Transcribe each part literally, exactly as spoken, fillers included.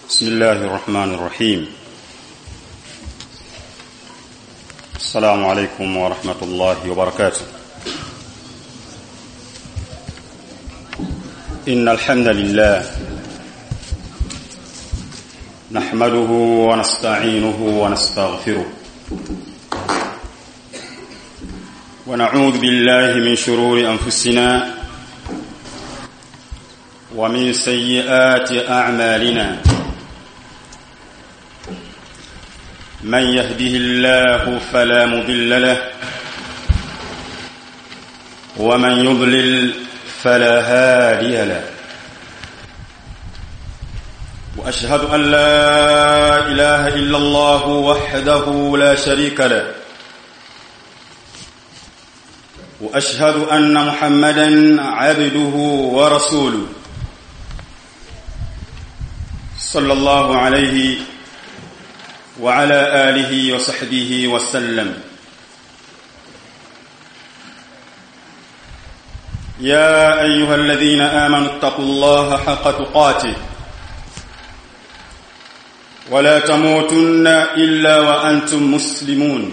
بسم الله الرحمن الرحيم. السلام عليكم ورحمة الله وبركاته. إن الحمد لله نحمده ونستعينه ونستغفره ونعوذ بالله من شرور أنفسنا ومن سيئات أعمالنا. من يهده الله فلا مضل له ومن يضلل فلا هادي له. وأشهد أن لا إله إلا الله وحده لا شريك له وأشهد أن محمدا عبده ورسوله صلى الله عليه وعلى آله وصحبه وسلم. يا أيها الذين آمنوا اتقوا الله حق تقاته ولا تموتن إلا وأنتم مسلمون.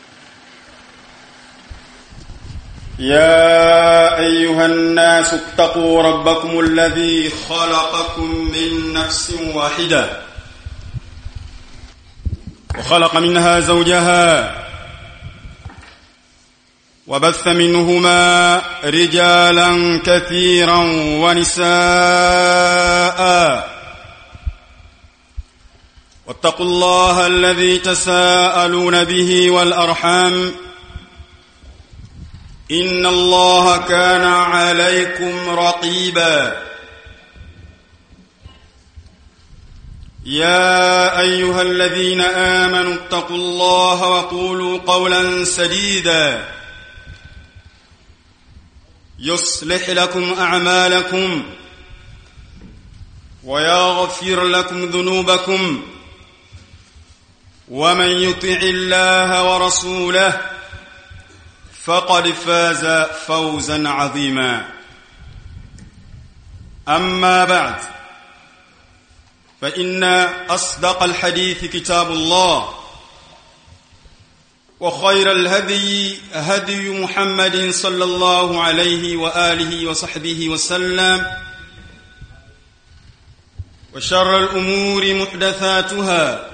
يا أيها الناس اتقوا ربكم الذي خلقكم من نفس واحدة وخلق منها زوجها وبث منهما رجالا كثيرا ونساء. واتقوا الله الذي تساءلون به والأرحام إن الله كان عليكم رقيبا. يا أيها الذين آمنوا اتقوا الله وقولوا قولا سديدا يصلح لكم أعمالكم ويغفر لكم ذنوبكم ومن يطع الله ورسوله فقد فاز فوزا عظيما. أما بعد فإن أصدق الحديث كتاب الله وخير الهدي هدي محمد صلى الله عليه وآله وصحبه وسلم وشر الأمور محدثاتها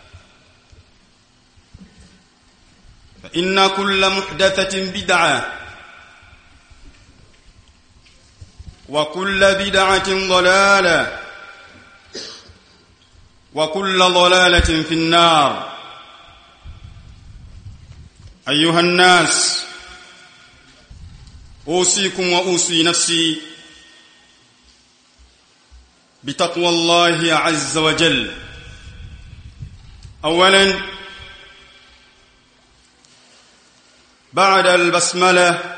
فإن كل محدثة بدعة وكل بدعة ضلالة وكل ضلالة في النار. أيها الناس، أوصيكم وأوصي نفسي بتقوى الله عز وجل. أولا، بعد البسملة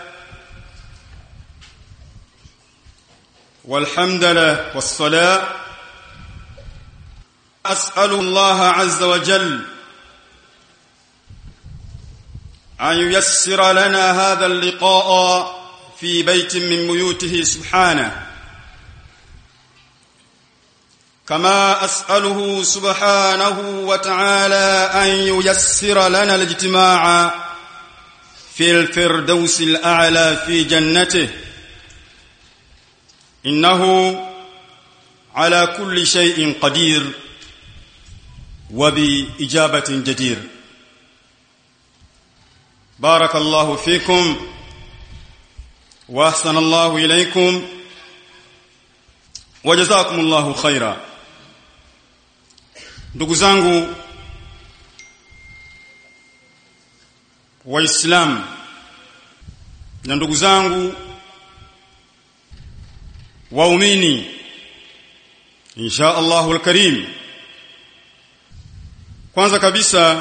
والحمد لله والصلاة، أسأل الله عز وجل أن ييسر لنا هذا اللقاء في بيت من بيوته سبحانه، كما أسأله سبحانه وتعالى أن ييسر لنا الاجتماع في الفردوس الأعلى في جنته، إنه على كل شيء قدير وبإجابة جدير. بارك الله فيكم وأحسن الله إليكم وجزاكم الله خيرا. Ndugu zangu Waislamu na ndugu zangu waumini, insha Allahul Karim, kwanza kabisa,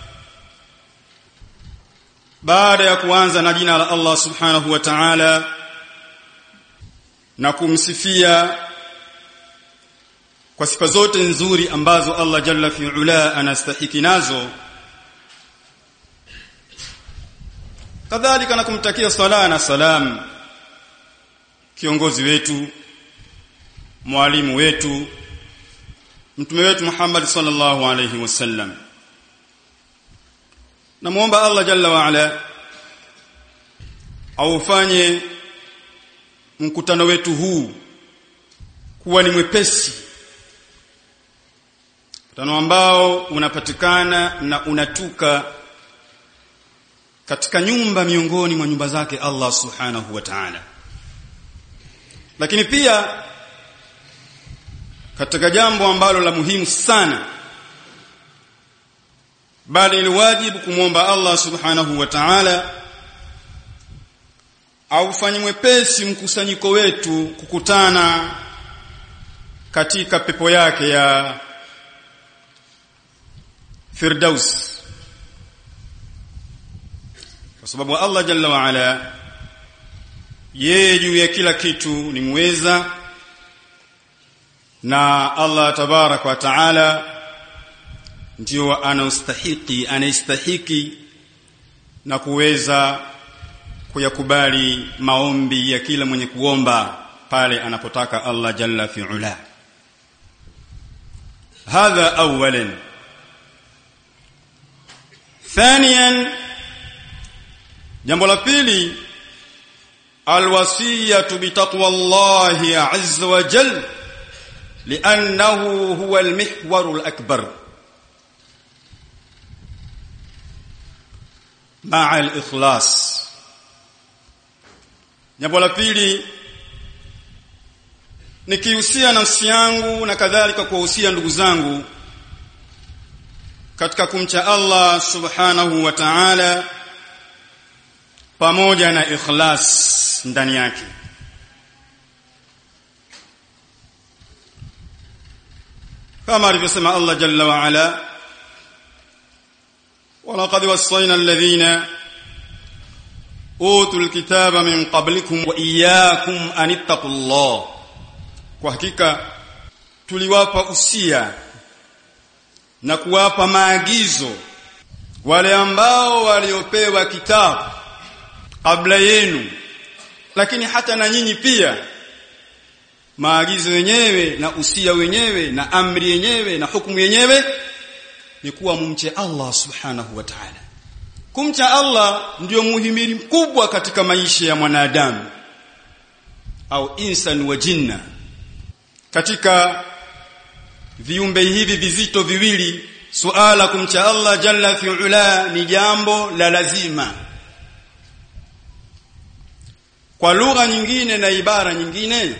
baada ya kuanza na jina la Allah subhanahu wa ta'ala na kumsifia kwa sifa zote nzuri ambazo Allah jalla fi ula anastahiki nazo, kadhalika na kumtakia sala na salam kiongozi wetu, mwalimu wetu, mtume wetu Muhammad sallallahu alayhi wasallam. Namuomba Allah jalla wa ala aufanye mkutano wetu huu kuwa ni mwepesi, mkutano ambao unapatikana na unatuka katika nyumba miongoni mwa nyumba zake Allah subhanahu wa ta'ala. Lakini pia katika jambo ambalo la muhimu sana, bali ni wajibu kumwomba Allah subhanahu wa ta'ala aufanye mwepesi mkusanyiko wetu kukutana katika pepo yake ya Firdaus, kwa sababu Allah jalla wa ala yeye juu ya kila kitu ni muweza, na Allah tabarak wa taala ndio anaustahiki anaistahiki na kuweza kuyakubali maombi ya kila mwenye kuomba pale anapotaka Allah jalla fi ula. Hadha awalan. Thaniyan, jambo la pili, alwasiyatu bitaqwallahi azza wa jalla li'annahu huwa almihwaru alakbar ma'a alikhlas. Jambo la pili nikihusia nafsi yangu na kadhalika kuwahusia ndugu zangu katika kumcha Allah subhanahu wa ta'ala pamoja na ikhlas ndani yake. Kama alivyosema Allah jalla wa ala, walaqad wassayna alladhina utul kitaba min qablikum wa iyyakum an ittaqullah, kwa hakika tuliwapa usia na kuwapa maagizo wale ambao waliopewa kitabu kabla yenu, lakini hata na nyinyi pia maagizo yenyewe na usia wenyewe na amri yenyewe na hukumu yenyewe ni kuwa mumche Allah subhanahu wa ta'ala. Kumcha Allah ndio muhimili mkubwa katika maisha ya mwanadamu au insan wa jinna. Katika viumbe hivi vizito viwili, suala kumcha Allah jalla fi ula ni jambo la lazima. Kwa lugha nyingine na ibara nyingine,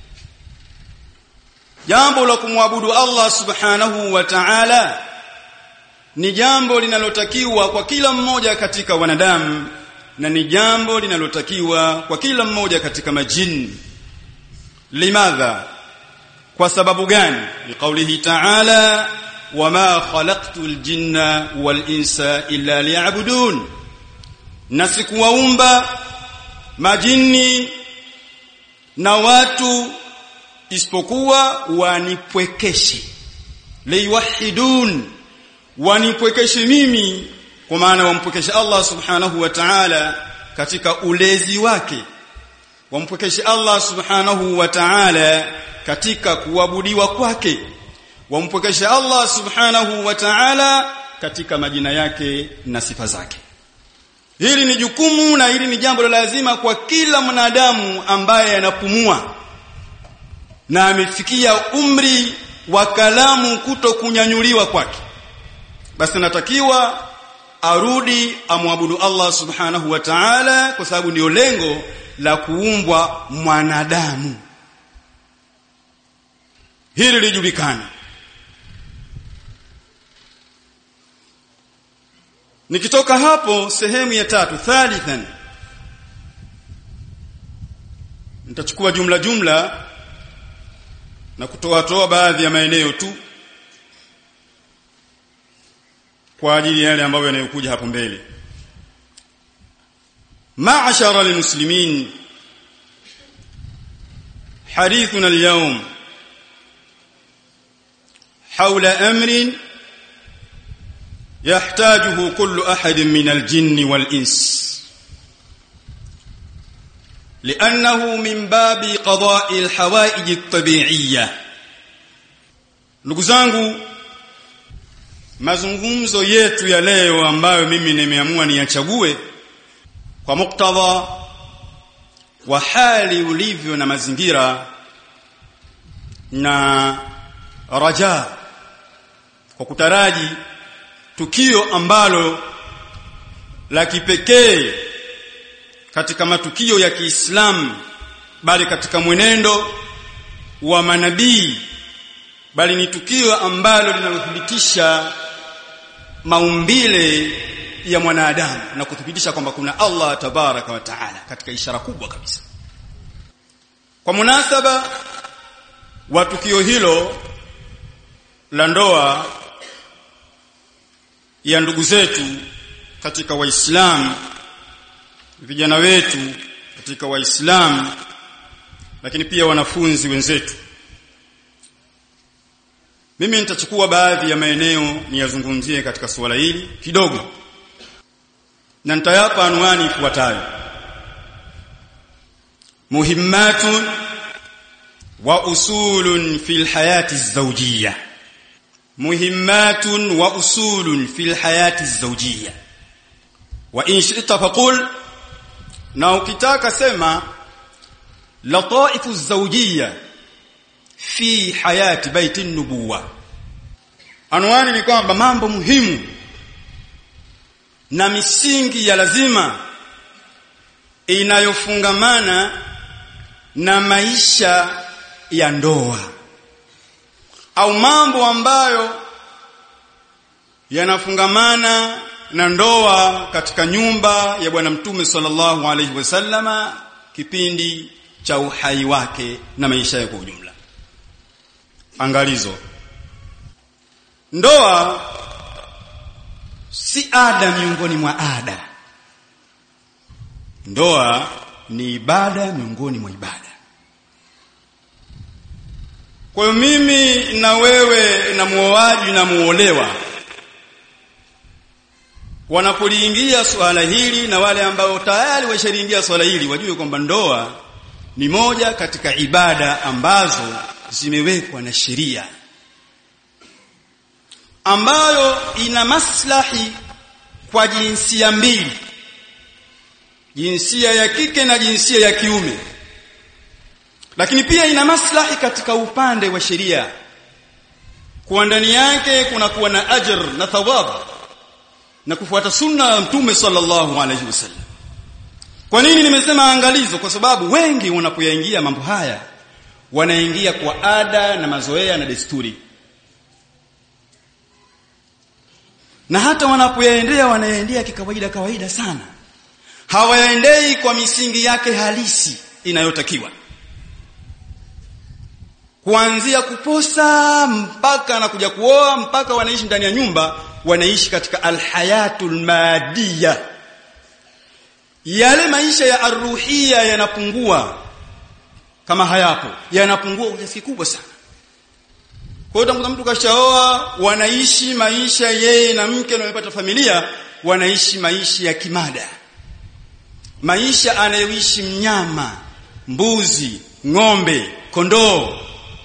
jambo la kumwabudu Allah subhanahu wa ta'ala ni jambo linalotakiwa kwa kila mmoja katika wanadamu, na ni jambo linalotakiwa kwa kila mmoja katika majini. Limadha? Kwa sababu gani? Liqaulihi ta'ala, wama khalaqtul jinna wal insa illa liya'budun, na sikuwaumba majini na watu isipokuwa wanipwekeshe. Liwahidun, wanipwekeshe mimi, kwa maana wampwekeshe Allah subhanahu wa ta'ala katika ulezi wake, wampwekeshe Allah subhanahu wa ta'ala katika kuabudiwa kwake, wampwekeshe Allah subhanahu wa ta'ala katika majina yake na sifa zake. Hili ni jukumu na hili ni jambo la lazima kwa kila mwanadamu ambaye anapumua na amefikia umri wa kalamu kuto kunyanyuliwa kwake. Basi natakiwa arudi amwabudu Allah subhanahu wa ta'ala, kwa sababu ndio lengo la kuumbwa mwanadamu. Hili lijulikane. Nikitoka hapo, sehemu ya tatu, thalithan, nitachukua jumla jumla na kutoa toa baadhi ya maeneo tu kwa ajili ya yale ambayo yanayokuja hapo mbele. Ma'ashara almuslimin, hadithuna alyawm hawla amrin يحتاجه كل أحد من الجن والإنس، لأنه من باب قضاء الحوائج الطبيعية. Ndugu zangu, mazungumzo yetu ya leo ambayo mimi nimeamua niyachague kwa muktadha wa hali ulivyo na mazingira na raja, kwa kutaraji tukio ambalo la kipekee katika matukio ya Kiislamu, bali katika mwenendo wa manabii, bali ni tukio ambalo linalothibitisha maumbile ya mwanadamu na kuthibitisha kwamba kuna Allah tabaraka wa taala katika ishara kubwa kabisa. Kwa munasaba wa tukio hilo la ndoa ya ndugu zetu katika Waislamu, vijana wetu katika Waislamu, lakini pia wanafunzi wenzetu, mimi nitachukua baadhi ya maeneo niyazungumzie katika suala hili kidogo, na nitayapa anwani ifuatayo: muhimmatun wa usulun fil hayati az-zawjiyya. Muhimmatun wa usulun fil hayati az-zawjiyya. Wa in shi'ta faqul, na ukitaka sema lataifu az-zawjiyya fi hayati baiti an-nubuwah. Anwani ni kwamba mambo muhimu na misingi ya lazima inayofungamana na maisha ya ndoa, au mambo ambayo yanafungamana na ndoa katika nyumba ya Bwana Mtume sallallahu alaihi wasallama kipindi cha uhai wake na maisha yake kwa ujumla. Angalizo: ndoa si ada miongoni mwa ada. Ndoa ni ibada miongoni mwa ibada. Kwa hiyo mimi na wewe na muoaji na muolewa wanapoliingia swala hili, na wale ambao tayari washaliingia swala hili, wajue kwamba ndoa ni moja katika ibada ambazo zimewekwa na sheria, ambayo ina maslahi kwa jinsia mbili, jinsia ya kike na jinsia ya kiume, lakini pia ina maslahi katika upande wa sheria, kwa ndani yake kuna kuwa na ajr na thawab na kufuata sunna ya Mtume sallallahu alaihi wasallam. Kwa nini nimesema angalizo? Kwa sababu wengi wanapoyaingia mambo haya wanaingia kwa ada na mazoea na desturi, na hata wanapoyaendea wanaendea kikawaida kawaida sana, hawaendei kwa misingi yake halisi inayotakiwa, kuanzia kuposa mpaka na kuja kuoa, mpaka wanaishi ndani ya nyumba, wanaishi katika alhayatul madiyya. Yale maisha ya arruhia yanapungua, kama hayapo yanapungua kwa kiasi kikubwa sana. Kwa hiyo mtu kashaoa, wanaishi maisha yeye na mke na wamepata familia, wanaishi maisha ya kimada, maisha anayoishi mnyama, mbuzi, ng'ombe, kondoo,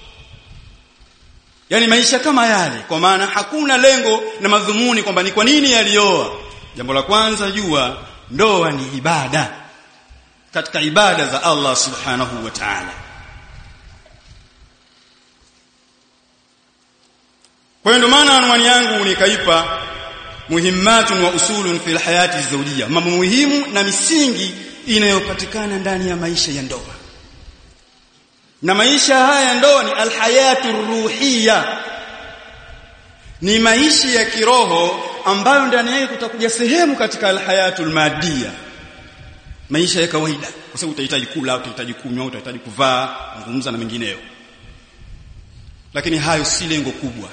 yani maisha kama yale, kwa maana hakuna lengo na madhumuni kwamba ni kwa nini alioa. Jambo la kwanza, jua ndoa ni ibada katika ibada za Allah subhanahu wa ta'ala. Kwa hiyo ndio maana anwani yangu nikaipa muhimmatun wa usulun fil hayati zawjiyya, mambo muhimu na misingi inayopatikana ndani ya maisha ya ndoa. Na maisha haya ya ndoa ni alhayatu ruhiyya, ni maisha ya kiroho ambayo ndani yake kutakuja sehemu katika alhayatul madiyya, maisha ya kawaida, kwa sababu utahitaji kula, utahitaji kunywa, utahitaji kuvaa, kuzungumza na mengineyo. Lakini hayo si lengo kubwa.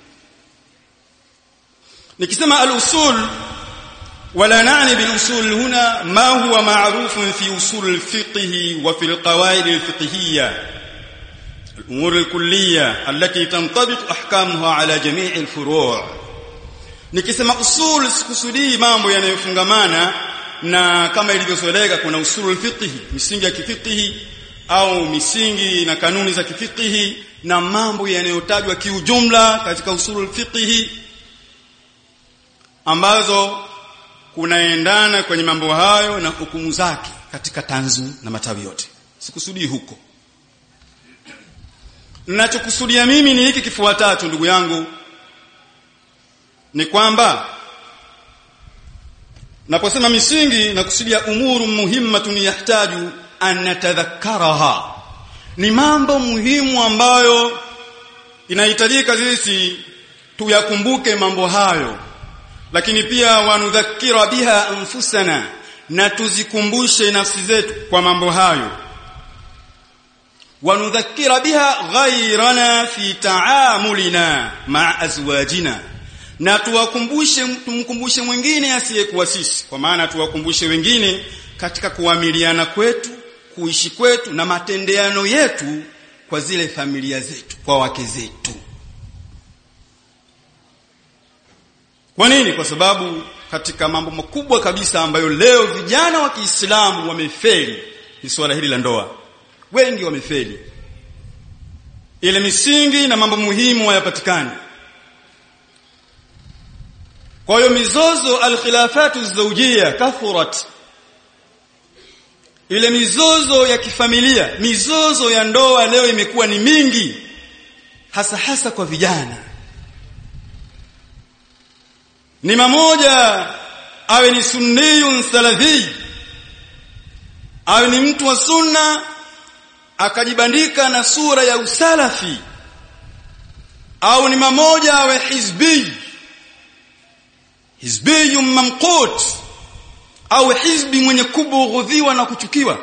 Nikisema al-usul, wala naani bil-usul huna ma huwa ma'rufun fi usul al-fiqh wa fi al-qawaid al-fiqhiyya, al-umur al-kulliyya allati tantabiq ahkamuha ala jami' al-furu'. Nikisema usul sikusudii mambo yanayofungamana na kama ilivyozoeleka kuna usul al-fiqh, misingi ya kifiqhi au misingi na kanuni za kifiqhi na mambo yanayotajwa kiujumla katika usulul fiqh ambazo kunaendana kwenye mambo hayo na hukumu zake katika tanzu na matawi yote. Sikusudii huko. Ninachokusudia mimi ni hiki kifuatacho ndugu yangu, ni kwamba naposema misingi na kusudia umuru muhimmatun yahtaju an natadhakkaraha, ni mambo muhimu ambayo inahitajika sisi tuyakumbuke mambo hayo, lakini pia wanudhakkira biha anfusana, na tuzikumbushe nafsi zetu kwa mambo hayo, wanudhakkira biha ghayrana fi ta'amulina ma'a azwajina, na tuwakumbushe tumkumbushe mwingine asiyekuwa sisi, kwa maana tuwakumbushe wengine katika kuamiliana kwetu, kuishi kwetu na matendeano yetu kwa zile familia zetu, kwa wake zetu. Kwa nini? Kwa sababu katika mambo makubwa kabisa ambayo leo vijana wa Kiislamu wamefeli ni swala hili la ndoa. Wengi wamefeli. Ile misingi na mambo muhimu hayapatikani. Kwa hiyo mizozo al-khilafatu az-zawjiyya kathurat. Ile mizozo ya kifamilia, mizozo ya ndoa leo imekuwa ni mingi, hasa hasa kwa vijana. Ni mmoja awe ni sunniyun salafi, awe ni mtu wa sunna akajibandika na sura ya usalafi, au ni mmoja awe hizbi, hizbi mamqut, au hizbi mwenye kubughudhiwa na kuchukiwa.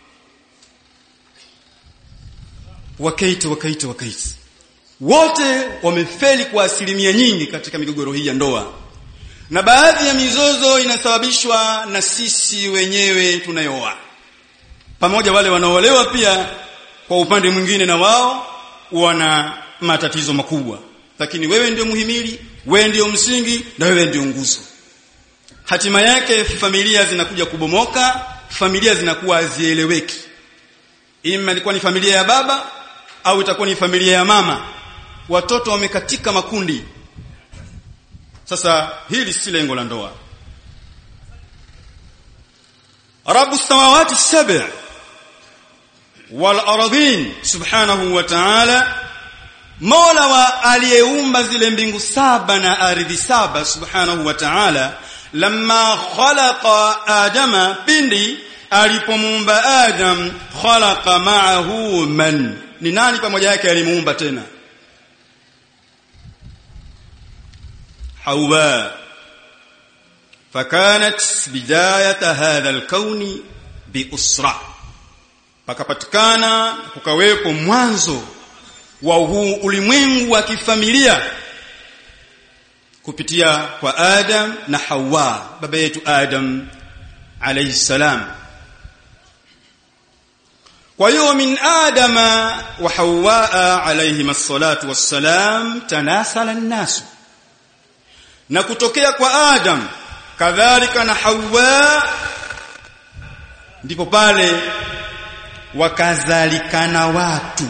Wakaita wakaita wakaita wote wamefeli kwa asilimia nyingi katika migogoro hii ya ndoa, na baadhi ya mizozo inasababishwa na sisi wenyewe tunayoa, pamoja wale wanaolewa pia kwa upande mwingine na wao wana matatizo makubwa. Lakini wewe ndio muhimili, wewe ndio msingi, na wewe ndio nguzo. Hatima yake familia zinakuja kubomoka, familia zinakuwa hazieleweki. Ima ilikuwa ni familia ya baba au itakuwa ni familia ya mama, watoto wamekatika makundi. Sasa hili si lengo la ndoa. Rabbus samawati sab'a wal ardhin subhanahu wa ta'ala, Mola wa aliyeumba zile mbingu saba na ardhi saba subhanahu wa ta'ala, lamma khalaqa adama, pindi alipomuumba Adam, khalaqa ma'ahu man, ni nani pamoja yake alimuumba tena? Hawa. Fakanat bidayata hadha alkauni biusra, pakapatikana kukawepo mwanzo wa huu ulimwengu wa kifamilia kupitia kwa Adam na Hawa, baba yetu Adam alayhi salam. Kwa hiyo min Adama wa Hawa alayhi as-salatu was-salam tanasala an-nas, na kutokea kwa Adam kadhalika na Hawa ndipo pale wakazalikana watu.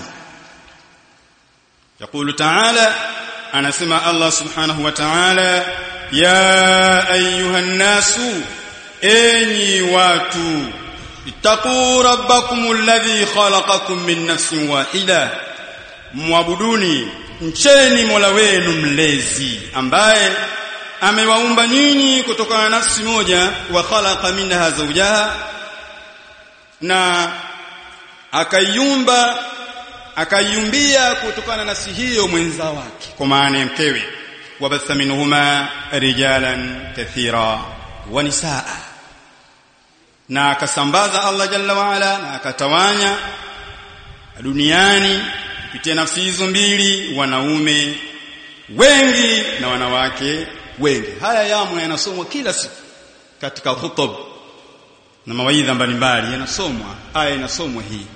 Yaqulu ta'ala, anasema Allah subhanahu wa ta'ala, ya ayyuhan nasu, enyi watu, ittaqu rabbakumul ladhi khalaqakum min nafsin wahida, muabuduni, mcheni Mola wenu mlezi ambaye amewaumba nyinyi kutokana na nafsi moja, wa khalaqa minha zawjaha, na akaiumba akaiumbia kutokana na nafsi hiyo mwenza wake, kwa maana ya mkewe. Wabatha minhuma rijalan kathira wa nisaa, na akasambaza Allah jalla wa ala, na akatawanya duniani kupitia nafsi hizo mbili wanaume wengi na wanawake wengi. Haya yamo yanasomwa kila siku katika khutub na mawaidha mbalimbali, yanasomwa aya, inasomwa hii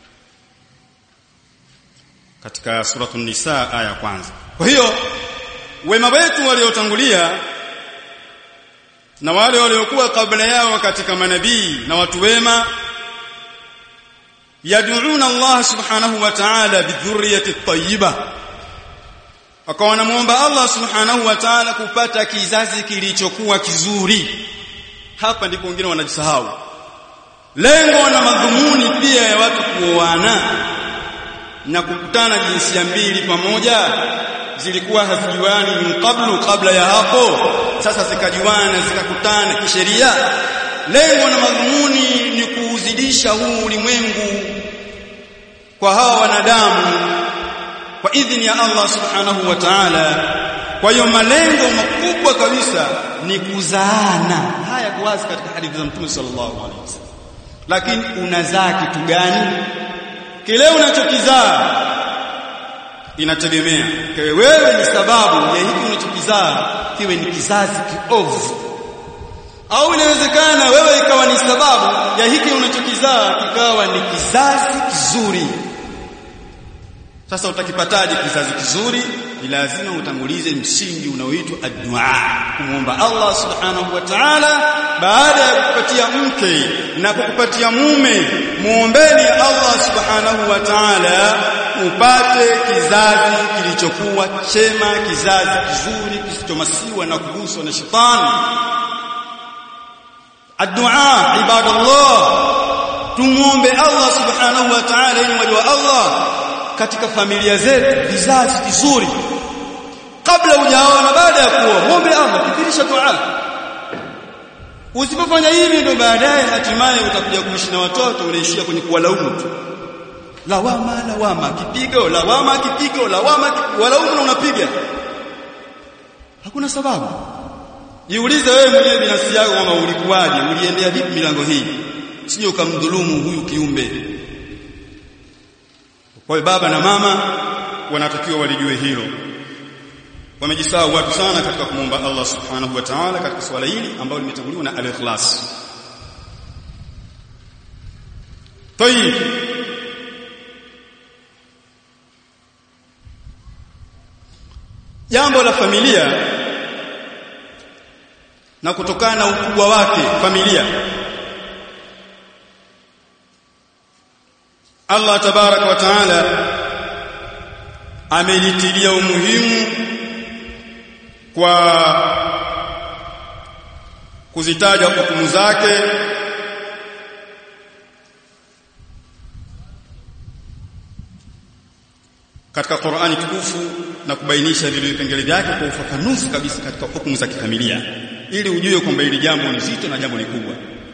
katika suratul Nisa aya kwanza. Kwa hiyo wema wetu waliotangulia na wale waliokuwa kabla yao katika manabii na watu wema yad'una Allah subhanahu wa ta'ala bidhurriyyati at-tayyibah, wakawa wanamuomba Allah subhanahu wa ta'ala kupata kizazi kilichokuwa kizuri. Hapa ndipo wengine wanajisahau. Lengo na madhumuni pia ya watu kuoana na kukutana jinsia mbili pamoja zilikuwa hazijuani min qablu, kabla ya hapo. Sasa zikajuana zikakutana kisheria. Lengo na madhumuni ni kuuzidisha huu ulimwengu kwa hawa wanadamu kwa idhini ya Allah subhanahu wa ta'ala. Kwa hiyo malengo makubwa kabisa ni kuzaana. Haya kuwazi katika hadithi za Mtume sallallahu alaihi wasallam. Lakini unazaa kitu gani? Kile unachokizaa inategemea. Kwa wewe ni sababu ya hiki unachokizaa kiwe ni kizazi kiovu, au inawezekana wewe ikawa ni sababu ya hiki unachokizaa kikawa ni kizazi kizuri. Sasa utakipataje kizazi kizuri? Ni lazima utangulize msingi unaoitwa ad-du'a, kumwomba Allah subhanahu wa ta'ala. Baada ya kukupatia mke na kukupatia mume, muombeni Allah subhanahu wa ta'ala upate kizazi kilichokuwa chema, kizazi kizuri kisichomasiwa na kuguswa na shetani. Ad-du'a ibadallah, tumuombe Allah subhanahu wa ta'ala ili wajua Allah katika familia zetu vizazi kizuri. Kabla hujaoa na baada ya kuoa, muombe Allah, kithirisha dua. Usipofanya hivi ndio baadaye hatimaye utakuja kuishi na watoto unaishia kwenye kuwalaumu tu. Lawama lawama kipigo, lawama kipigo, lawama walaumu na unapiga. Hakuna sababu. Jiulize wewe mwenyewe binafsi yako kama ulikuwaje, uliendea vipi milango hii? Usije ukamdhulumu huyu kiumbe. Kwa hiyo baba na mama wanatakiwa walijue hilo. Wamejisahau watu sana katika kumwomba Allah subhanahu wa ta'ala katika swala hili ambalo limetanguliwa na al-ikhlas. Tayib, jambo la familia na kutokana na ukubwa wake familia, Allah tabaraka wa taala amelitilia umuhimu kwa kuzitaja hukumu zake katika Qur'ani tukufu na kubainisha vile vipengele vyake kwa ufafanuzi kabisa katika hukumu za kifamilia, ili ujue kwamba hili jambo ni zito na jambo ni kubwa.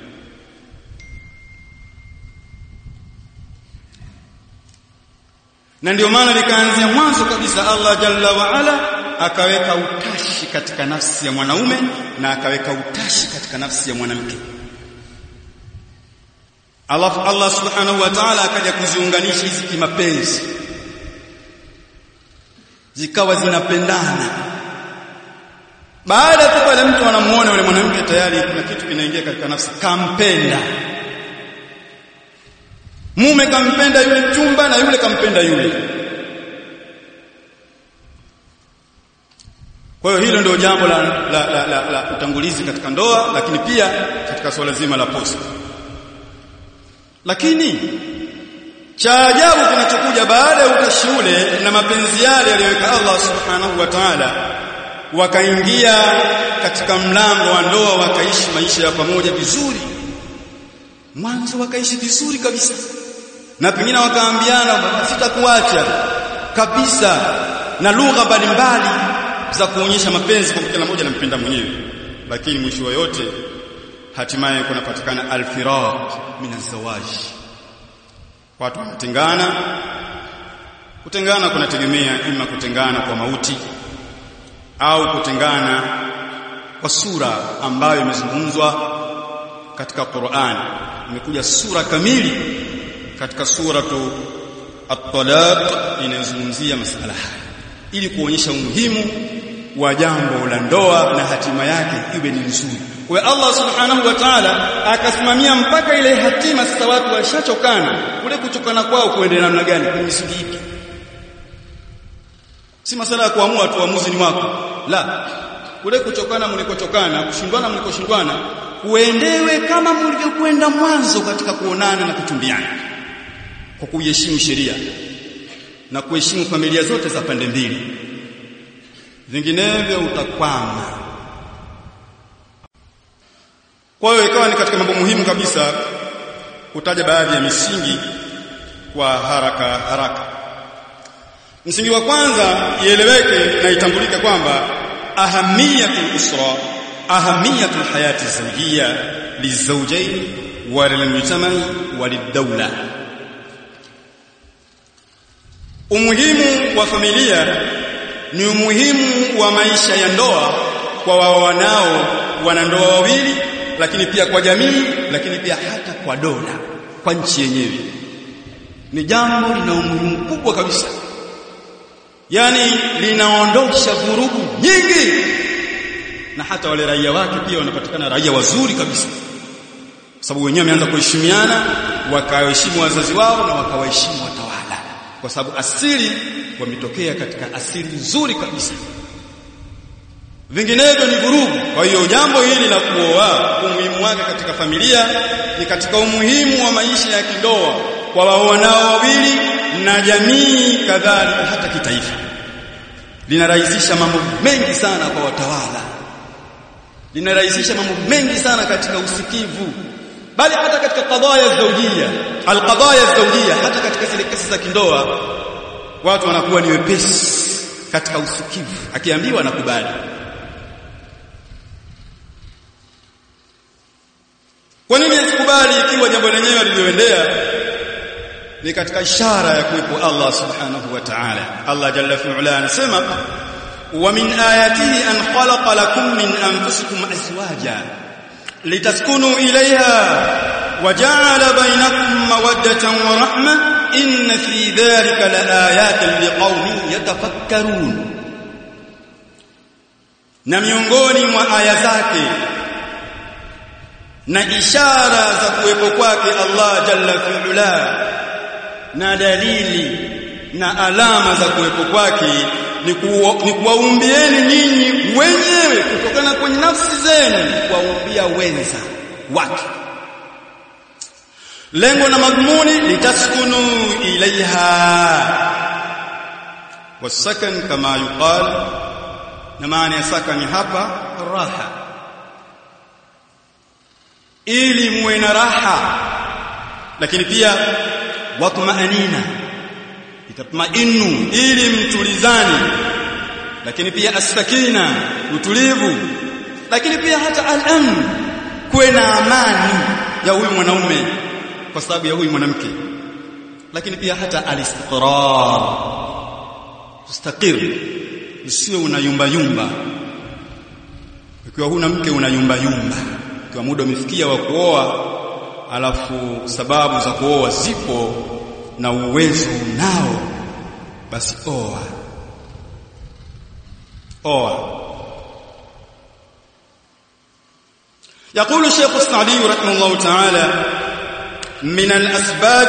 Na ndio maana likaanzia mwanzo kabisa Allah jalla wa ala akaweka utashi katika nafsi ya mwanaume na akaweka utashi katika nafsi ya mwanamke. Allah Allah subhanahu wa ta'ala akaja kuziunganisha hizi kimapenzi, zikawa zinapendana. Baada tu pale mtu anamuona yule mwanamke tayari kuna kitu kinaingia katika nafsi, kampenda. Mume kampenda yule mchumba na yule kampenda yule. Kwa hiyo hilo ndio jambo la la, la, la, la utangulizi katika ndoa, lakini pia katika swala zima la posa. Lakini cha ajabu kinachokuja baada ya utashi ule na mapenzi yale aliyoweka Allah subhanahu wa ta'ala, wakaingia katika mlango wa ndoa, wakaishi maisha ya pamoja vizuri. Mwanzo wakaishi vizuri kabisa, na pengine wakaambiana sitakuacha kabisa, na lugha mbalimbali za kuonyesha mapenzi kwa kila mmoja anampenda mwenyewe. Lakini mwisho wa yote hatimaye kunapatikana al-firaq min az-zawaj, watu wanatengana. Kutengana kunategemea ima kutengana kwa mauti au kutengana kwa sura ambayo imezungumzwa katika Qur'an. Imekuja sura kamili katika suratu At-Talaq inayozungumzia masala haya, ili kuonyesha umuhimu wa jambo la ndoa na hatima yake iwe ni nzuri. Kwa Allah subhanahu wa ta'ala akasimamia mpaka ile hatima. Sasa watu washachokana, kule kuchokana kwao kuendelea namna gani, kwa misingi ipi? Si masala ya kuamua tu uamuzi ni wako, la. Kule kuchokana mlikochokana, kushindwana mlikoshindwana, uendewe kama mlivyokwenda mwanzo katika kuonana na kutumbiana. kwa kuheshimu sheria na kuheshimu familia zote za pande mbili, vinginevyo utakwama. Kwa hiyo ikawa ni katika mambo muhimu kabisa kutaja baadhi ya misingi kwa haraka haraka. Msingi wa kwanza ieleweke na itambulike kwamba ahamiyatul usra, ahamiyatul hayati zawjiyya lizawjayn wa lilmujtama'i wa lidawla. Umuhimu wa familia ni umuhimu wa maisha ya ndoa kwa wao wanao wanandoa wawili, lakini pia kwa jamii, lakini pia hata kwa dola, kwa nchi yenyewe. Ni jambo lina umuhimu mkubwa kabisa, yani linaondosha vurugu nyingi, na hata wale raia wake pia wanapatikana raia wazuri kabisa, sababu wenyewe wameanza kuheshimiana, wakaheshimu wazazi wao na wakawaheshimu watawala, kwa sababu asili wametokea katika asili nzuri kabisa. Vinginevyo ni vurugu. Kwa hiyo jambo hili la kuoa, umuhimu wake katika familia ni katika umuhimu wa maisha ya kindoa kwa wao wanao wawili na jamii kadhalika, hata kitaifa. Linarahisisha mambo mengi sana kwa watawala, linarahisisha mambo mengi sana katika usikivu, bali hata katika qadaya zawjiyya, alqadaya zawjiyya, hata katika zile kesi za kindoa watu wanakuwa ni wepesi katika usikivu, akiambiwa anakubali. Kwa nini asikubali ikiwa jambo lenyewe lilioendea ni katika ishara ya kuwepo Allah subhanahu wa ta'ala? Allah jalla fi ula anasema, wa min ayatihi an khalaqa lakum min anfusikum azwaja litaskunu ilayha wa ja'ala bainakum mawaddatan wa rahma inna fi dhalika laayatin liqaumin yatafakkarun. Na miongoni mwa aya zake na ishara za kuwepo kwake Allah jalla fi ula, na dalili na alama za kuwepo kwake ni kuwaumbieni nyinyi wenyewe kutokana kwenye nafsi zenu, kuwaumbia wenza wake. Lengo na madhumuni litaskunu ilaiha, wasakan kama yuqal, na maana ya sakani hapa raha, ili muwe na raha, lakini pia watmaanina, itatmainu, ili mtulizani, lakini pia as-sakina, utulivu, lakini pia hata al-amn, kuwe na amani ya huyu mwanaume kwa sababu ya huyu mwanamke, lakini pia hata al-istiqrar, mustaqir, usiwe unayumba yumba. Ukiwa huna mke unayumba yumba, kwa muda umefikia wa kuoa, alafu sababu za kuoa zipo na uwezo nao, basi oa oa. يقول الشيخ السعدي رحمه الله تعالى: من الأسباب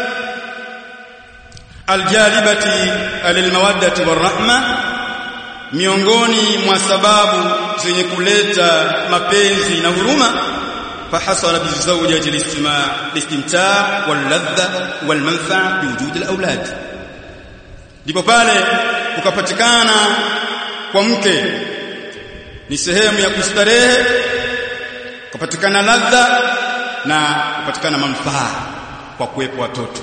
الجالبة للمودة والرحمة, miongoni mwa sababu zenye kuleta mapenzi na huruma, فحصل بالزوجة الاستماع الاستمتاع واللذة والمنفعة بوجود الأولاد. ndipo pale ukapatikana kwa mke ni sehemu ya kustarehe, kupatikana ladha na kupatikana manufaa kwa kuwepo watoto.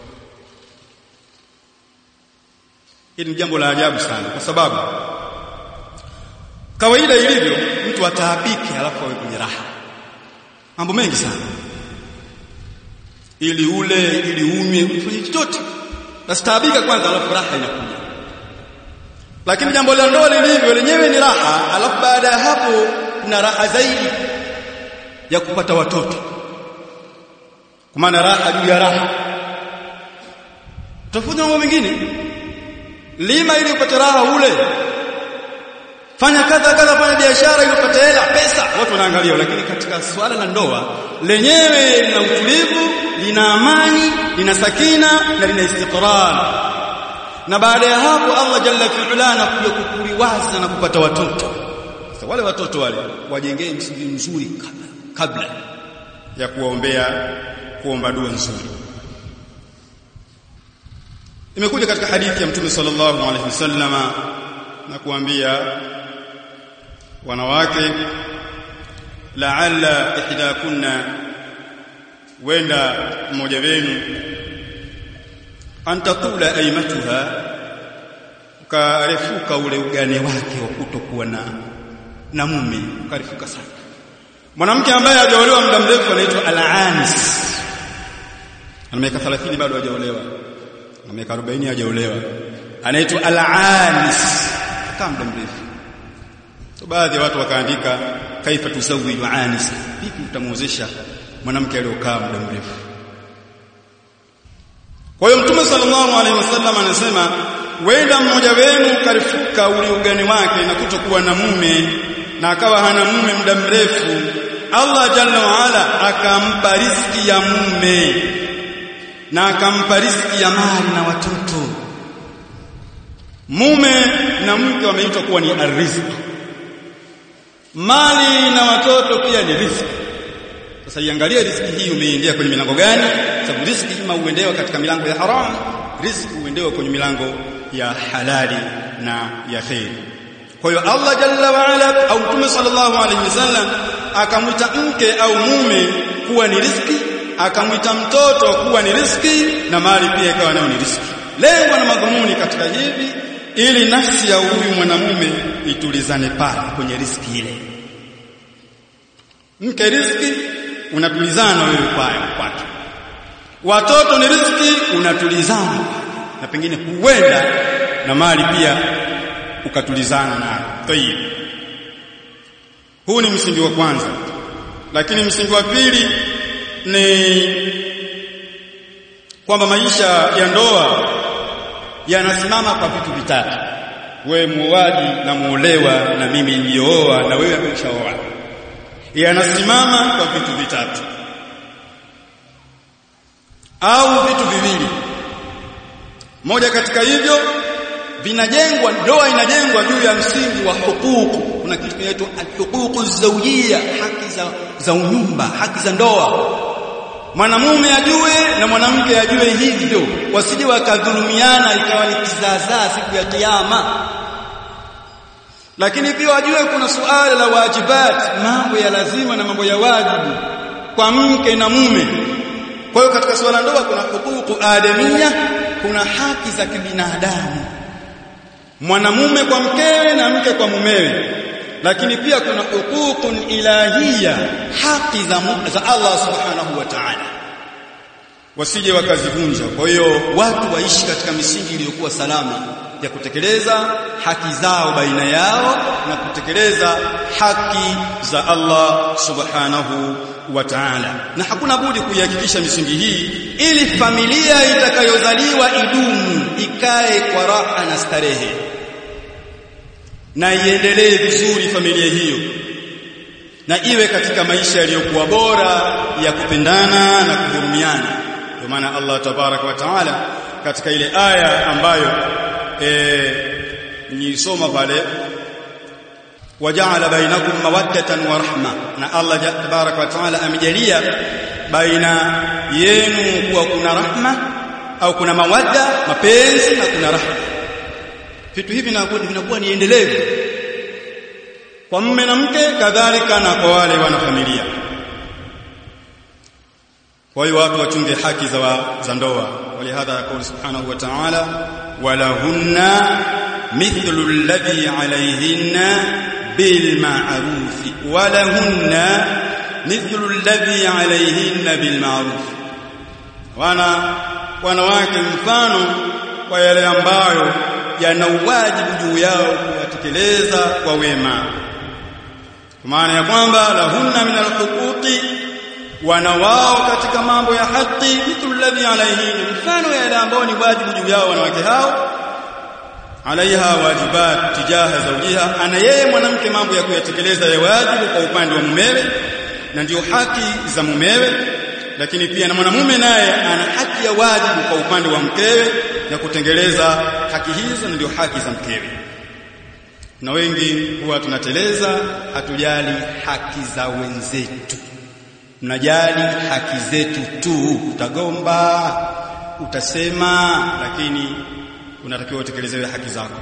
Hili ni jambo la ajabu sana, kwa sababu kawaida ilivyo mtu ataabiki alafu awe kwenye raha, mambo mengi sana, ili ule, ili unywe, ufanye chochote, nastaabika kwanza alafu raha inakuja. Lakini jambo la ndoa lilivyo lenyewe ni raha, alafu baada ya hapo kuna raha zaidi ya kupata watoto, kwa maana raha juu ya raha. Tofauti na mambo mengine, lima ili upate raha ule, fanya kadha kadha, fanya biashara ili upate hela, pesa, watu wanaangalia. Lakini katika swala la ndoa lenyewe lina utulivu, lina amani, lina sakina na lina istiqrar. Na baada ya hapo Allah jalla fi ula anakuja kukuliwaza na kupata watoto. Sasa wale watoto wale wajengee msingi mzuri kabla kabla ya kuwaombea, kuomba dua nzuri. Imekuja katika hadithi ya Mtume sallallahu alaihi wasallama na kuambia wanawake, la'alla ihdakunna, wenda mmoja wenu, antatula aimatuha, ukarefuka ule ugane wake wa kutokuwa na na mume, ukarefuka sana. Mwanamke ambaye hajaolewa muda mrefu anaitwa al-anis, ana miaka thelathini bado hajaolewa, ana miaka arobaini hajaolewa, anaitwa al-anis, kama muda mrefu. So baadhi ya watu wakaandika kaifa tusawiju anis, vipi utamuozesha mwanamke aliyokaa muda mrefu. Kwa hiyo Mtume sallallahu alaihi wasallam anasema, wenda mmoja wenu karifuka ule ugani wake na kutokuwa na mume, na akawa hana mume muda mrefu, Allah jalla wa ala akampa riziki ya mume na akampa riziki ya mali na watoto. Mume na mke wameitwa kuwa ni ariziki, mali na watoto pia ni riziki. Sasa iangalia riziki hii umeingia kwenye milango gani? Sababu riziki ima uendewa katika milango ya haram, riziki uendewa kwenye milango ya halali na ya khair. Kwa hiyo Allah jalla wa ala au Mtume sallallahu alaihi wasallam akamwita mke au mume kuwa ni riziki, akamwita mtoto kuwa ni riziki, na mali pia ikawa nayo ni riziki. Lengo na madhumuni katika hivi, ili nafsi ya huyu mwanamume itulizane pale kwenye riziki ile. Mke riziki, unatulizana wewe kwake. Watoto ni riziki, unatulizana, na pengine huenda na mali pia ukatulizana nayo. Tayeb, huu ni msingi wa kwanza. Lakini msingi wa pili ni kwamba maisha ya ndoa yanasimama kwa vitu vitatu: wewe muoaji na muolewa, na mimi niliyooa na wewe umeshaoa. Yanasimama kwa vitu vitatu au vitu viwili. Moja katika hivyo vinajengwa, ndoa inajengwa juu ya msingi wa hukuku. Kuna kitu kinaitwa al-huququ zawjiyya, haki za za unyumba, haki za ndoa. Mwanamume ajue na mwanamke ajue hivyo, wasije wakadhulumiana ikawa ni kizaazaa siku ya kiyama. Lakini pia wajue kuna suala la wajibat, mambo ya lazima na mambo ya wajibu kwa mke na mume. Kwa hiyo katika suala ndoa kuna hukuku adamia, kuna haki za kibinadamu, mwanamume kwa mkewe na mke kwa mumewe. Lakini pia kuna hukukun ilahia, haki za, za Allah subhanahu wa ta'ala, wasije wakazivunja. Kwa hiyo watu waishi katika misingi iliyokuwa salama ya kutekeleza haki zao baina yao na kutekeleza haki za Allah subhanahu wa ta'ala. Na hakuna budi kuihakikisha misingi hii ili familia itakayozaliwa idumu, ikae kwa raha na starehe, na iendelee vizuri familia hiyo, na iwe katika maisha yaliyokuwa bora ya kupendana na kuhurumiana. Kwa maana Allah tabaraka wa taala katika ile aya ambayo eh nilisoma pale, waja'ala bainakum mawaddatan wa rahma, na Allah tabaraka wa taala amejalia baina yenu kuwa kuna rahma au kuna mawadda, mapenzi, na kuna rahma. Vitu hivi vinakuwa ni endelevu kwa mume na mke, kadhalika na kwa wale wana familia. Kwa hiyo watu wachunge haki za za ndoa. Walihadha yaqulu subhanahu wa ta'ala, walahunna mithlu alladhi alayhinna bil ma'ruf, walahunna mithlu alladhi alayhinna bil ma'ruf. Wana wanawake mfano kwa yale ambayo yana wajibu juu yao kuyatekeleza kwa wema. Kwa maana ya kwamba lahunna min alhuquqi, wana wao katika mambo ya haki, mithlu alladhi alayhinna, mfano yale ambayo ni wajibu juu yao wanawake hao. Alaiha wajibat tijaha zawjiha, ana yeye mwanamke mambo ya kuyatekeleza ya wajibu kwa upande wa mumewe, na ndio haki za mumewe. Lakini pia na mwanamume naye ana haki ya wajibu kwa upande wa mkewe na kutengeleza haki hizo, na ndio haki za mkewe. Na wengi huwa tunateleza, hatujali haki za wenzetu, mnajali haki zetu tu. Utagomba, utasema, lakini unatakiwa utekelezewe haki zako.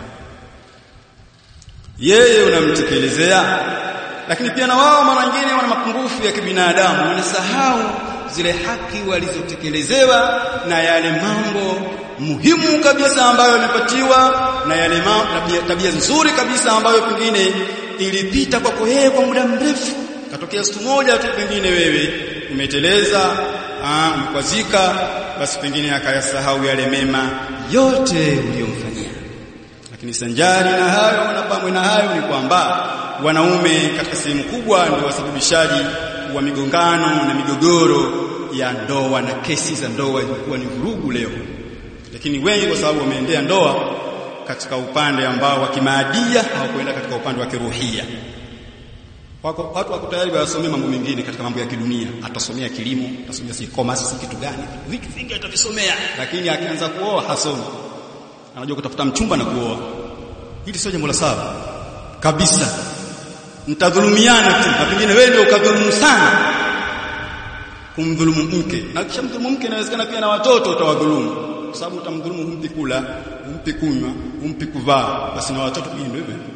Yeye unamtekelezea, lakini pia na wao mara nyingine wana mapungufu ya kibinadamu, wanasahau zile haki walizotekelezewa na yale mambo muhimu kabisa ambayo wamepatiwa na yale mambo tabia, tabia nzuri kabisa ambayo pengine ilipita kwako yeye kwa muda mrefu. Katokea siku moja tu pengine wewe umeteleza, ah umekwazika, basi pengine akayasahau yale mema yote uliyomfanyia. Lakini sanjari na hayo na pamoja na hayo ni kwamba wanaume katika sehemu kubwa ndio wasababishaji wa migongano na migogoro ya ndoa, na kesi za ndoa ilikuwa ni vurugu leo. Lakini wengi kwa sababu wameendea ndoa katika upande ambao wa kimaadia, hawakwenda katika upande wa kiruhia. Wako watu wako tayari wasomea mambo mengine katika mambo ya kidunia, atasomea kilimo, atasomea si commerce, si kitu gani, vitu vingi atavisomea, lakini akianza kuoa hasomi. Anajua kutafuta mchumba na kuoa. Hili sio jambo la sawa kabisa. Mtadhulumiana tu, na pengine wewe ndio ukadhulumu sana kumdhulumu mke, na kisha mdhulumu mke inawezekana pia na watoto utawadhulumu, kwa sababu utamdhulumu, humpi kula, humpi kunywa, humpi kuvaa, basi na watoto pia ndio hivyo.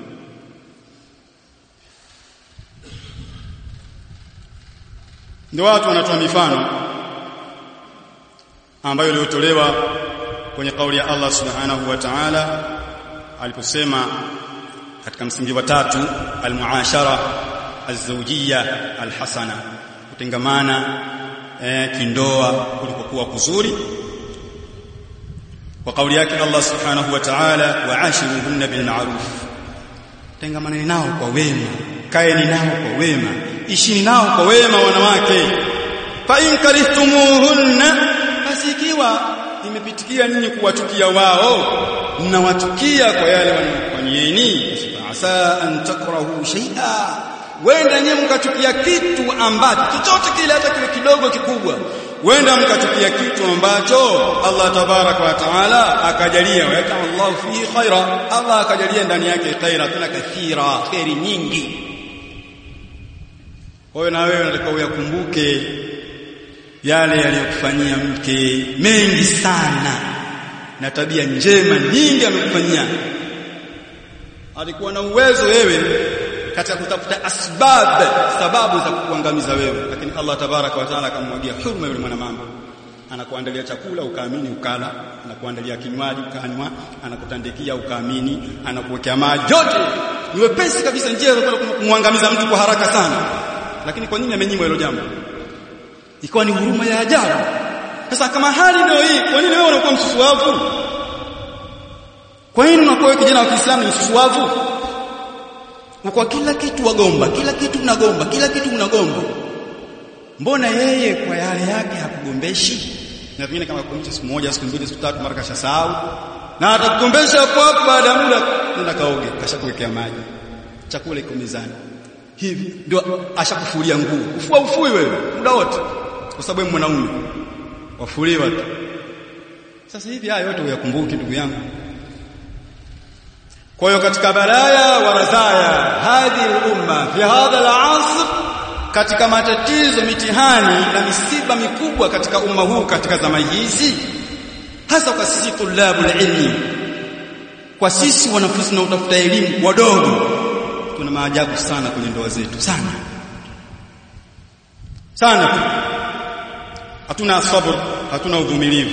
Ndio watu wanatoa mifano ambayo iliyotolewa kwenye kauli ya Allah Subhanahu wa Ta'ala aliposema katika msingi wa tatu, al-muashara az-zawjiyya al-hasana, kutengamana eh, kindoa kulikokuwa kuzuri. Kwa kauli yake Allah Subhanahu wa Ta'ala, wa'ashiruhunna bil ma'ruf, tengamana nao kwa wema, kaeni nao kwa wema, ishini nao kwa wema wanawake. Fa in karihtumuhunna, asikiwa imepitikia ninyi kuwatukia wao, mnawatukia kwa yale wanayofanyieni, asa an takrahu shay'a, wenda nyinyi mkatukia kitu ambacho chochote kile, hata kiwe kidogo kikubwa, wenda mkatukia kitu ambacho Allah tabaraka wa taala akajalia, wa yata Allah fi khaira, Allah akajalia ndani yake khaira, tena kathira, khairi nyingi. Kwa hiyo na wewe unataka uyakumbuke yale aliyokufanyia mke, mengi sana, na tabia njema nyingi amekufanyia. Alikuwa na uwezo wewe katika kutafuta asbab, sababu za kukuangamiza wewe, lakini Allah tabaraka wa taala akamwagia huruma yule mwanamama. Anakuandalia chakula ukaamini ukala, anakuandalia kinywaji ukanywa, anakutandikia ukaamini, anakuwekea maji, yote ni wepesi kabisa, njia za kumwangamiza mtu kwa haraka sana. Lakini kwa nini amenyimwa hilo jambo? Ikawa ni huruma ya ajabu. Sasa kama hali ndio hii, kwa nini wewe unakuwa msusuavu? Kwa nini unakuwa kijana wa Kiislamu msusuavu? Kwa kila kitu wagomba, kila kitu unagomba, kila kitu unagomba. Mbona yeye kwa yale yake hakugombeshi? Na pengine kama kukumbusha siku moja, siku mbili, siku tatu, mara kashasahau. Na atakugombesha hapo hapo, baada ya muda nenda kaoge, kashakuwekea maji, chakula iko mezani. Hivi ndio ashakufulia nguo. Ufua ufui wewe muda wote, kwa sababu wewe mwanaume wafuliwa tu. Sasa hivi haya yote uyakumbuke ndugu yangu. Kwa hiyo katika balaya wa razaya hadi umma fi hadha al-asr, katika matatizo, mitihani na misiba mikubwa katika umma huu katika zama hizi, hasa kwa sisi tulabul ilmi, kwa sisi wanafunzi na utafuta elimu wadogo, tuna maajabu sana kwenye ndoa zetu, sana sana. Hatuna sabr, hatuna uvumilivu.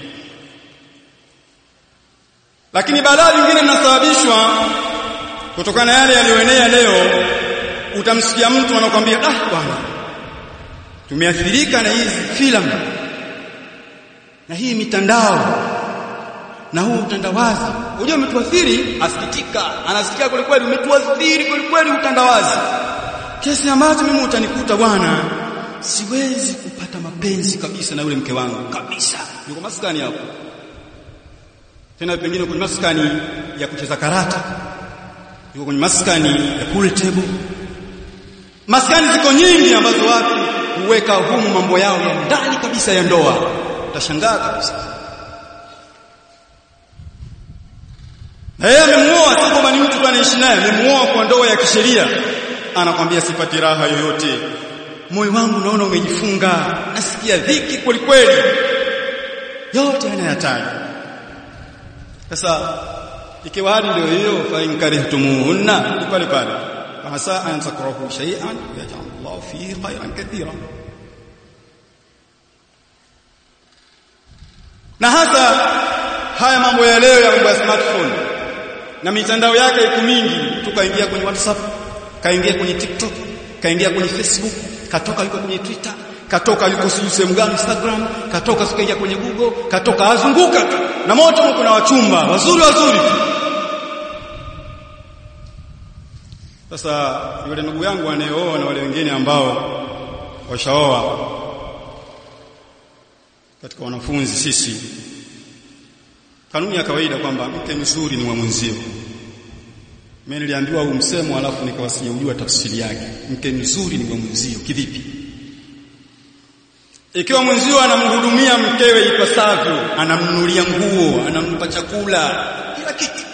Lakini balaa lingine linasababishwa kutokana na yale yaliyoenea leo. Utamsikia mtu anakuambia, ah bwana, tumeathirika na hizi filamu na hii mitandao na huu utandawazi. Unajua umetuathiri, asikitika, anasikia kweli kweli umetuathiri kweli kweli utandawazi. Kiasi ambacho mimi utanikuta bwana, siwezi kupata mapenzi kabisa na yule mke wangu kabisa. Yuko maskani hapo. Tena pengine kwenye maskani ya kucheza karata, yuko kwenye maskani ya pool table. Maskani ziko nyingi ambazo watu huweka humu mambo yao ya ndani kabisa ya ndoa. Utashangaa kabisa. Na yeye amemuoa, sio kama ni mtu tu anaishi naye, amemuoa kwa ndoa ya kisheria. Anakuambia sipati raha yoyote. Moyo wangu naona umejifunga, nasikia dhiki kweli kweli. Yote anayataja. Sasa ikiwa hali ndio hiyo, fa in karihtumuhunna, pale pale asa an takrahu shay'an yaj'al Allah fihi khayran katira. Na hasa haya mambo ya leo ya mambo ya smartphone na mitandao yake iko mingi, tukaingia kwenye WhatsApp, kaingia kwenye TikTok, kaingia kwenye Facebook, katoka yuko kwenye Twitter, katoka yuko sehemu gani Instagram, katoka sikaingia kwenye Google, katoka azunguka tu na moto. Kuna wachumba wazuri wazuri. Sasa yule ndugu yangu anayeoa na wale wengine ambao washaoa, katika wanafunzi sisi, kanuni ya kawaida kwamba mke mzuri ni wa mwenzio. Mimi niliambiwa huu msemo alafu nikawasijua tafsiri yake. Mke mzuri ni wa mwenzio kivipi? Ikiwa mwenzio anamhudumia mkewe ipasavyo, anamnunulia nguo, anampa chakula, kila kitu,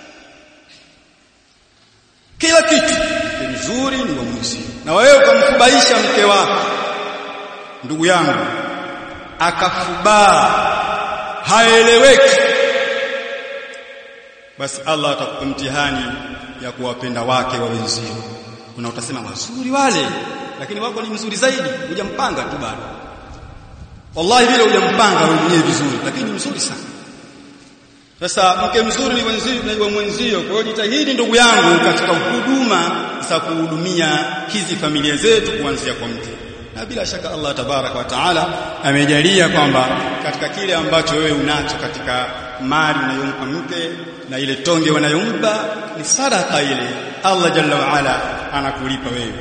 kila kitu, mke mzuri ni wa mwenzio. Na wewe ukamfubaisha mke wako, ndugu yangu, akafubaa, haeleweki, basi Allah atakupa mtihani ya kuwapenda wake wa wenzio. Kuna utasema wazuri wale, lakini wako ni mzuri zaidi, hujampanga tu bado. Wallahi vile hujampanga wewe mwenyewe vizuri, lakini mzuri sana. Sasa mke mzuri ni wenzio na iwe mwenzio. Kwa hiyo jitahidi ndugu yangu katika huduma za kuhudumia hizi familia zetu kuanzia kwa mke. Na bila shaka Allah tabaraka wa taala amejalia kwamba katika kile ambacho wewe unacho katika mali unayompa mke na ile tonge wanayompa ni sadaka ile, Allah jalla wa ala anakulipa wewe.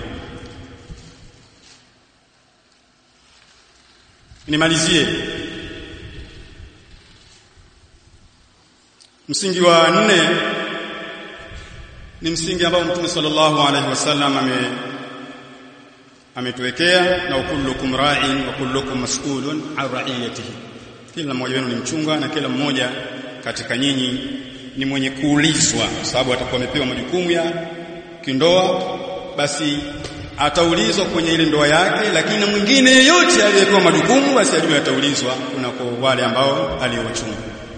Nimalizie msingi wa nne, ni msingi ambao Mtume sallallahu alaihi wasallam ame ametuwekea, na kullukum ra'in wa kullukum mas'ulun 'an ra'iyatihi. Kila mmoja wenu ni mchunga na kila mmoja katika nyinyi ni mwenye kuulizwa, kwa sababu atakuwa amepewa majukumu ya kindoa, basi ataulizwa kwenye ile ndoa yake. Lakini mwingine yeyote aliyepewa majukumu basi ajue ataulizwa kunako wale ambao aliowachunga.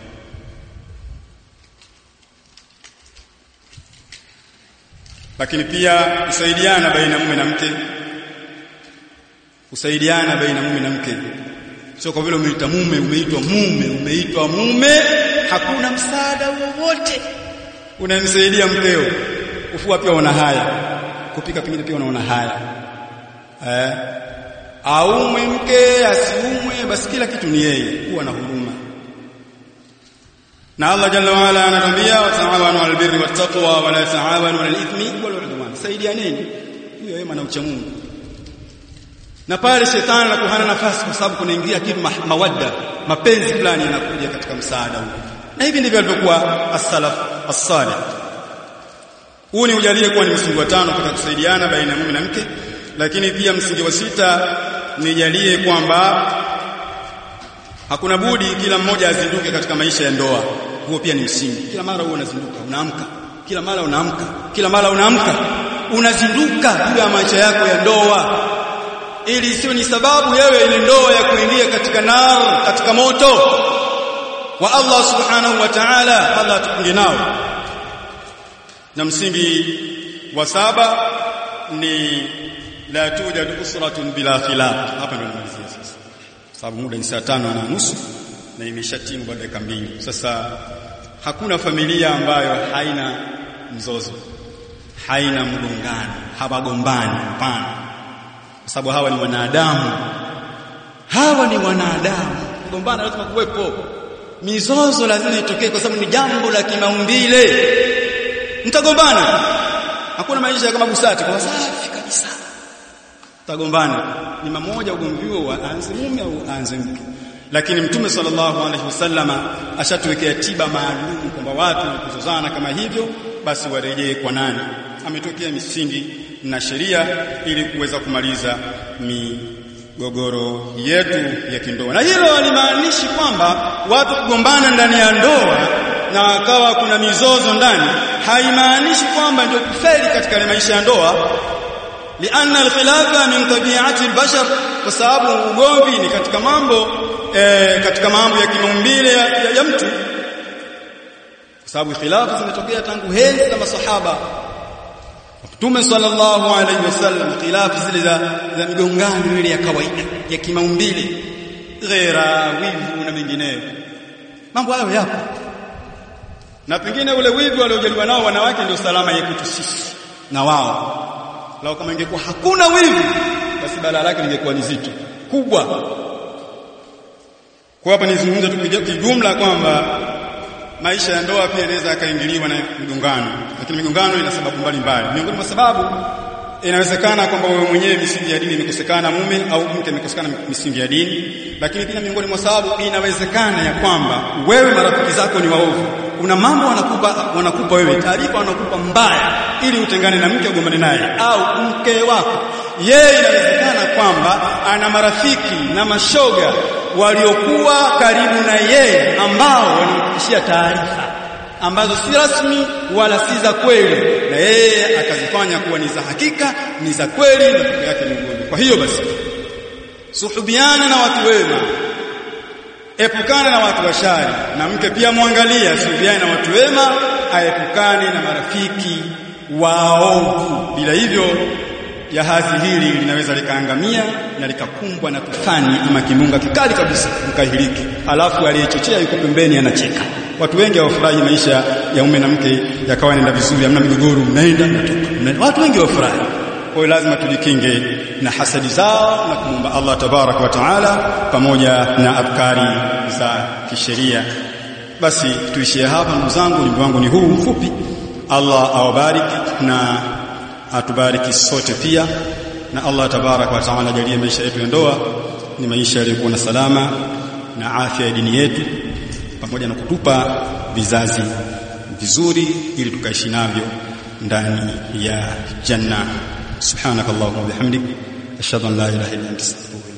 Lakini pia kusaidiana baina mume na mke, kusaidiana baina mume na mke. Sio kwa vile umeita mume, umeitwa mume, umeitwa mume, hakuna msaada wowote unamsaidia mkeo. Kufua pia una haya, kupika pengine pia unaona haya. Eh? Aume mke asiumwe, basi kila kitu ni yeye, kuwa na huruma. Na Allah jalla wa ala anatuambia wataawanu 'alal birri wattaqwa wa la ta'awanu 'alal ithmi wal 'udwan. Saidianeni hiyo wema na ucha Mungu. Na pale shetani anakuhana nafasi, kwa sababu kunaingia kitu mawadda, mapenzi fulani yanakuja katika msaada huu. Na hivi ndivyo alivyokuwa as-salaf as-salih. Huu ni ujalie kuwa ni msingi wa tano katika kusaidiana baina ya mume na mke. Lakini pia msingi wa sita nijalie kwamba hakuna budi kila mmoja azinduke katika maisha ya ndoa. Huo pia ni msingi. Kila mara wewe unazinduka, unaamka. Kila mara unaamka. Kila mara unaamka. Unazinduka juu ya maisha yako ya ndoa, ili isiwe ni sababu wewe ile ndoa ya kuingia katika nar, katika moto wa Allah subhanahu wa ta'ala. Allah tukunge nao. Na msingi wa saba ni la tujadu usratun bila khilaf. Hapa ndio namalizia sasa, sababu muda ni saa tano na nusu na imeshatimu baada ya dakika mbili. Sasa hakuna familia ambayo haina mzozo, haina mgongano, hawagombani. Hapana, kwa sababu hawa ni wanadamu, hawa ni wanadamu. Kugombana lazima kuwepo, mizozo lazima itokee, kwa sababu ni jambo la kimaumbile. Mtagombana, hakuna maisha kama busati kwa safi kabisa. Tagombana ni mmoja, ugomvi huo aanze mume au aanze mke. Lakini Mtume sallallahu alaihi wasallama ashatuwekea tiba maalum kwamba watu kuzozana kama hivyo basi warejee kwa nani. Ametokea misingi na sheria ili kuweza kumaliza migogoro yetu ya kindoa. Na hilo halimaanishi kwamba watu kugombana ndani ya ndoa na akawa kuna mizozo ndani, haimaanishi kwamba ndio kufeli katika maisha ya ndoa. Lianna al-khilafa min tabi'ati al-bashar, kwa sababu ugomvi ni katika mambo e, katika mambo ya kimaumbile ya, ya, ya mtu. sababu khilafu zimetokea tangu enzi za masahaba Mtume sallallahu alaihi wasallam. Khilafu zile za, za migongano ile ya kawaida ya kimaumbile, ghera, wivu na mengineyo, mambo hayo yapo, na pengine ule wivu waliojaliwa nao wanawake ndio salama yetu sisi na wao. Lao kama ingekuwa hakuna wivu, basi balaa lake lingekuwa ni zito kubwa. Kwa hapa nizungumza tu kijumla kwamba maisha ya ndoa pia inaweza yakaingiliwa na migongano, lakini migongano ina sababu mbalimbali. Miongoni mwa sababu inawezekana kwamba wewe mwenyewe misingi ya dini imekosekana, mume au mke imekosekana misingi ya dini, lakini pia miongoni mwa sababu inawezekana ya kwamba wewe marafiki zako ni waovu. Kuna mambo wanakupa wanakupa wewe taarifa, wanakupa mbaya ili utengane na mke ugombane naye, au mke wako yeye inawezekana kwamba ana marafiki na mashoga waliokuwa karibu na yeye ambao wanamfikishia taarifa ambazo si rasmi wala si za kweli, na yeye akazifanya kuwa ni za hakika, ni za kweli, na matokeo yake ni ugonjwa. Kwa hiyo basi suhubiana na watu wema, epukana na watu washari, na mke pia muangalia suhubiana na watu wema, aepukane na marafiki waovu. Bila hivyo jahazi hili linaweza likaangamia na likakumbwa na tufani ama kimunga kikali kabisa mkahiliki, alafu aliyechochea yuko pembeni anacheka. Watu wengi hawafurahi maisha ya mume na mke yakawa yanaenda vizuri, hamna migogoro, mnaenda mnatoka. Watu wengi hawafurahi. Kwa hiyo lazima tujikinge na hasadi zao na kumwomba Allah tabarak wa taala pamoja na afkari za kisheria. Basi tuishie hapa ndugu zangu, wimbo wangu ni huu mfupi. Allah awabariki na atubariki sote pia, na Allah tabarak wa taala ajalie maisha yetu ya ndoa ni maisha yaliyokuwa na salama na afya ya dini yetu, pamoja na kutupa vizazi vizuri ili tukaishi navyo ndani ya janna. Subhanakallahumma wa bihamdik ashhadu an la ilaha illa anta astaghfiruka